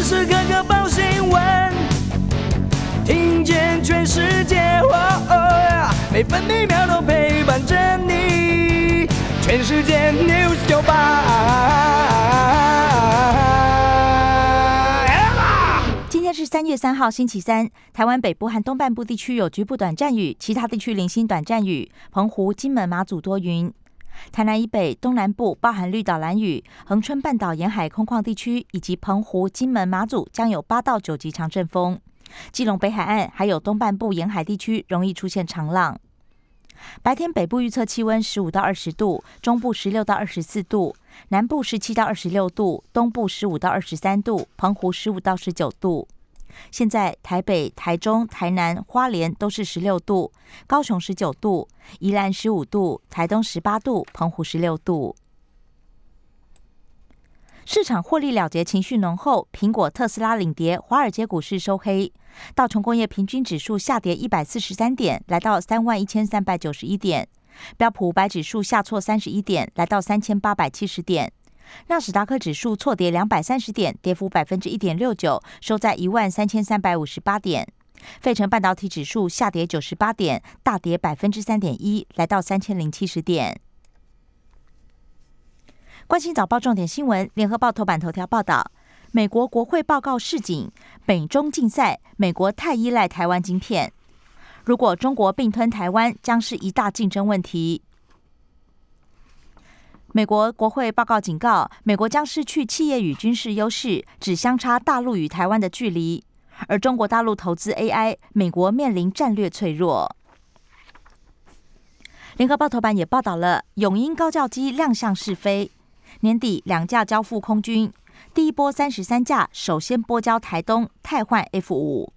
时刻刻报新闻，听见全世界，每分每秒都陪伴着你。全世界 News 98。 今天是3月3号，星期三。台湾北部和东半部地区有局部短暂雨，其他地区零星短暂雨。澎湖、金门、马祖多云。台南以北、东南部包含绿岛、兰屿、恒春半岛沿海空旷地区以及澎湖、金门、马祖将有8到9级强阵风。基隆北海岸还有东半部沿海地区容易出现长浪。白天北部预测气温15到20度，中部16到24度，南部17到26度，东部15到23度，澎湖15到19度。现在台北、台中、台南、花莲都是16度，高雄19度，宜兰15度，台东18度，澎湖16度。市场获利了结情绪浓厚，苹果、特斯拉领跌，华尔街股市收黑。道琼工业平均指数下跌143点，来到31,391点。标普500指数下挫31点，来到3,870点。纳斯达克指数错跌230点，跌幅1.69%，收在13,358点。费城半导体指数下跌98点，大跌3.1%，来到3,070点。关心早报重点新闻，联合报头版头条报道，美国国会报告示警，美中竞赛，美国太依赖台湾晶片，如果中国并吞台湾，将是一大竞争问题。美国国会报告警告，美国将失去企业与军事优势，只相差大陆与台湾的距离。而中国大陆投资 AI， 美国面临战略脆弱。联合报头版也报道了永鹰高教机亮相试飞，年底2架交付空军，第一波33架首先拨交台东，汰换 F5。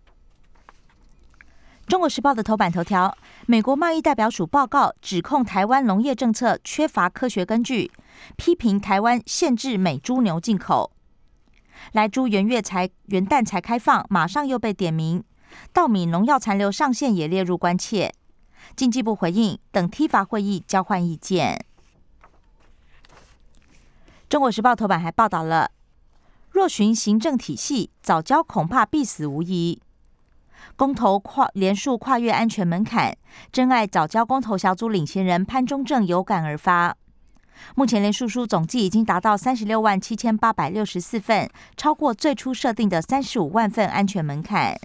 中国时报的头版头条，美国贸易代表署报告指控台湾农业政策缺乏科学根据，批评台湾限制美猪牛进口。莱猪元旦才开放，马上又被点名，稻米农药残留上限也列入关切。经济部回应，等踢伐会议交换意见。中国时报头版还报道了，若循行政体系，早教恐怕必死无疑。公投连数跨越安全门槛，真爱早教公投小组领衔人潘忠政有感而发。目前连署数总计已经达到367864份，超过最初设定的35万份安全门槛。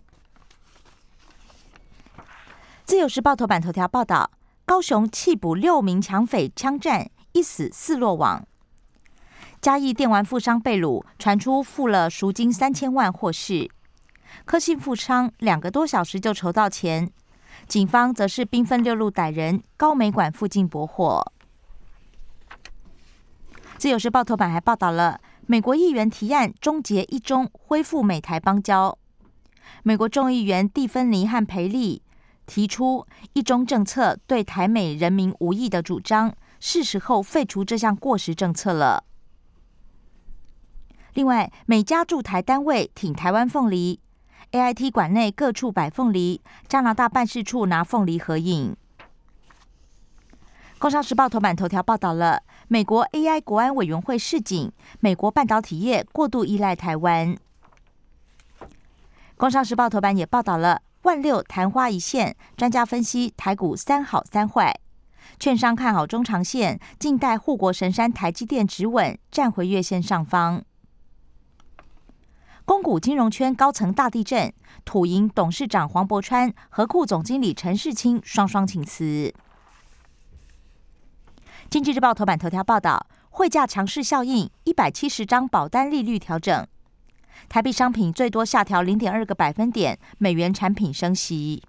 自由时报头版头条报道，高雄缉捕6名抢匪枪战，1死4落网。嘉义电玩富商被掳，传出付了赎金3000万获释。科信富商2个多小时就筹到钱，警方则是兵分6路逮人，高美馆附近驳获。自由时报头版还报道了美国议员提案终结一中，恢复美台邦交。美国众议员蒂芬尼和培利提出一中政策对台美人民无益的主张，是时候废除这项过时政策了。另外，美加驻台单位挺台湾凤梨，AIT 馆内各处摆凤梨，加拿大办事处拿凤梨合影。工商时报头版头条报道了美国 AI 国安委员会示警，美国半导体业过度依赖台湾。工商时报头版也报道了16000昙花一现，专家分析台股3好3坏，券商看好中长线，静待护国神山台积电止稳，站回月线上方。公股金融圈高层大地震，土银董事长黄伯川、合库总经理陈世清双双请辞。经济日报头版头条报道，汇价强势效应，170张保单利率调整，台币商品最多下调0.2个百分点，美元产品升息。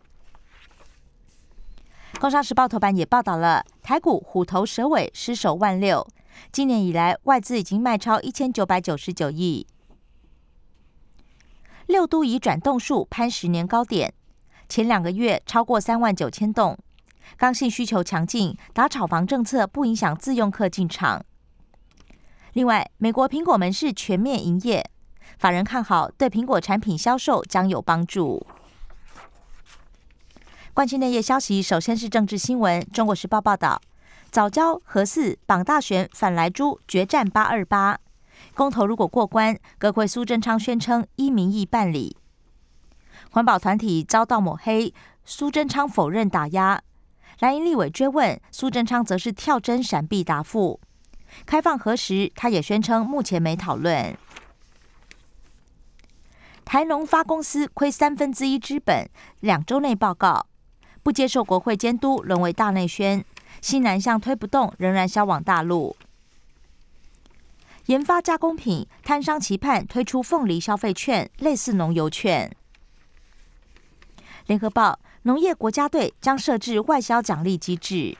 工商时报头版也报道了台股虎头蛇尾，失守16000，今年以来外资已经卖超1999亿。6都移转栋数攀10年高点，前2个月超过39000栋。刚性需求强劲，打炒房政策不影响自用客进场。另外，美国苹果门市全面营业，法人看好对苹果产品销售将有帮助。关心内页消息，首先是政治新闻。中国时报报道，早教、核四、绑大选反莱猪决战828， 公投如果过关，阁揆苏贞昌宣称依民意办理。环保团体遭到抹黑，苏贞昌否认打压。蓝营立委追问，苏贞昌则是跳针闪避答复。开放核时，他也宣称目前没讨论。台农发公司亏1/3资本，2周内报告，不接受国会监督，沦为大内宣。西南向推不动，仍然销往大陆。研发加工品摊商期盼推出凤梨消费券，类似农油券。联合报，农业国家队将设置外销奖励机制。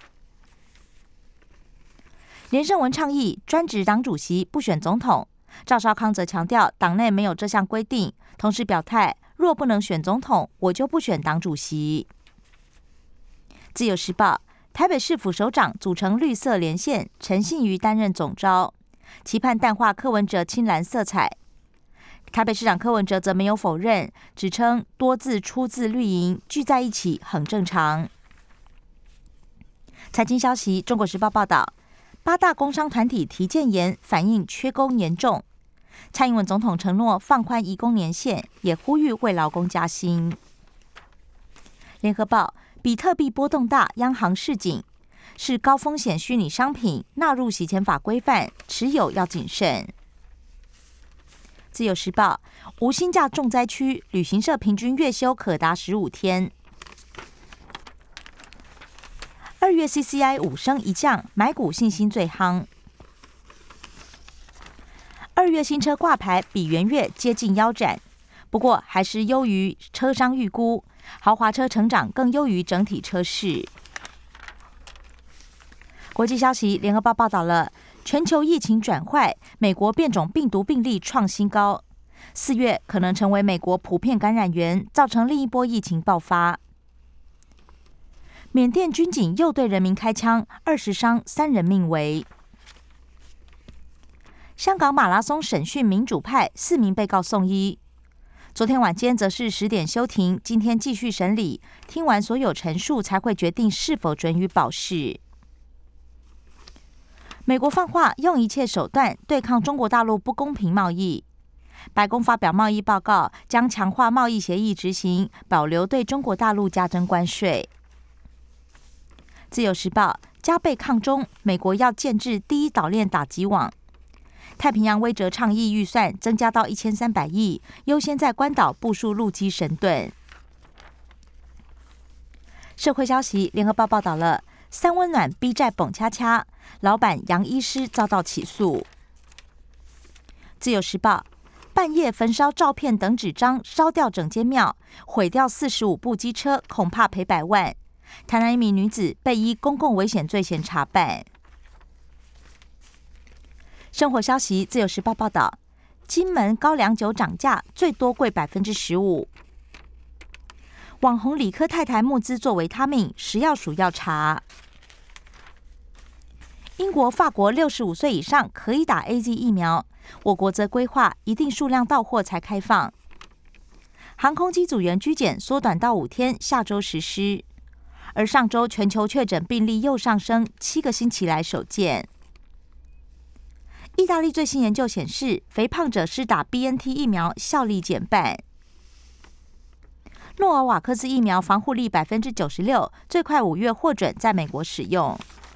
连胜文倡议专职党主席不选总统，赵少康则强调党内没有这项规定，同时表态若不能选总统，我就不选党主席。自由时报，台北市府首长组成绿色连线，陈信瑜担任总召，期盼淡化柯文哲青蓝色彩。台北市长柯文哲则没有否认，指称多字出自绿营，聚在一起很正常。财经消息，中国时报报道，8大工商团体提建言，反映缺工严重。蔡英文总统承诺放宽移工年限，也呼吁为劳工加薪。联合报，比特币波动大，央行示警，是高风险虚拟商品，纳入洗钱法规范，持有要谨慎。自由时报，无薪假重灾区，旅行社平均月休可达15天。2月 CCI 5升1降，买股信心最夯。2月新车挂牌比元月接近腰斩，不过还是优于车商预估，豪华车成长更优于整体车市。国际消息，联合报报道了全球疫情转坏，美国变种病毒病例创新高，4月可能成为美国普遍感染源，造成另一波疫情爆发。缅甸军警又对人民开枪，20伤3人命危。香港马拉松审讯民主派4名被告送医，昨天晚间则是10点休庭，今天继续审理，听完所有陈述才会决定是否准予保释。美国放话用一切手段对抗中国大陆不公平贸易。白宫发表贸易报告，将强化贸易协议执行，保留对中国大陆加征关税。自由时报，加倍抗中，美国要建制第一岛链打击网。太平洋威慑倡议预算增加到1300亿，优先在关岛部署陆基神盾。社会消息，联合报报道了三温暖逼债蹦恰恰，老板杨医师遭到起诉。自由时报，半夜焚烧照片等纸张，烧掉整间庙，毁掉45部机车，恐怕赔100万。台南一名女子被依公共危险罪嫌查办。生活消息，自由时报报道，金门高粱酒涨价，最多贵15%。网红理科太太募资做维他命，食药署要查。英国、法国65岁以上可以打 AZ 疫苗，我国则规划一定数量到货才开放。航空机组员居检缩短到5天，下周实施。而上周全球确诊病例又上升，7个星期来首见。意大利最新研究显示，肥胖者施打 BNT 疫苗效力减半。诺尔瓦克斯疫苗防护力96%，最快5月获准在美国使用。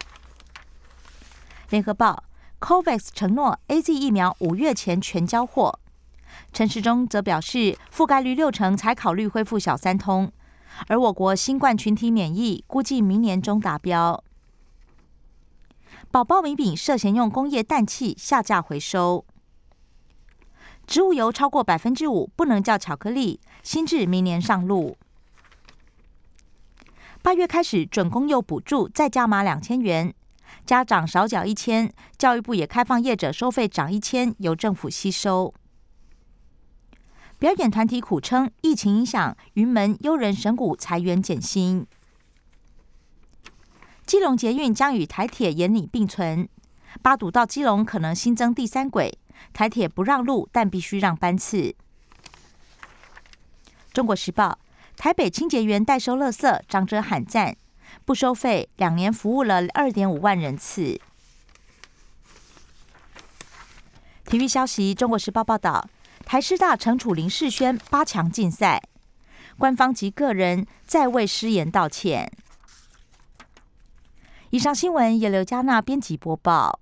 联合报 COVAX 承诺 AZ 疫苗5月前全交货。陈时中则表示，覆盖率60%才考虑恢复小三通，而我国新冠群体免疫估计明年中达标。宝宝米饼涉嫌用工业氮气下架回收。植物油超过5%不能叫巧克力，新制明年上路。8月开始准公幼补助再加码2000元，家长少缴1000，教育部也开放业者收费涨1000，由政府吸收。表演团体苦称疫情影响，云门优人神谷裁员减薪。基隆捷运将与台铁延拟并存，八堵到基隆可能新增第3轨，台铁不让路，但必须让班次。中国时报，台北清洁员代收垃圾，长者喊赞，不收费，2年服务了2.5万人次。 体育消息，中国时报报道，台师大惩处林世轩8强禁赛，官方及个人再为失言道歉。以上新闻由刘嘉娜编辑播报。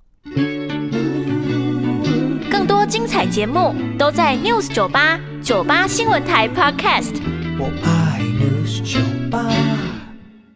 更多精彩节目都在 News 98 98新闻台 Podcast。 我爱 News 98。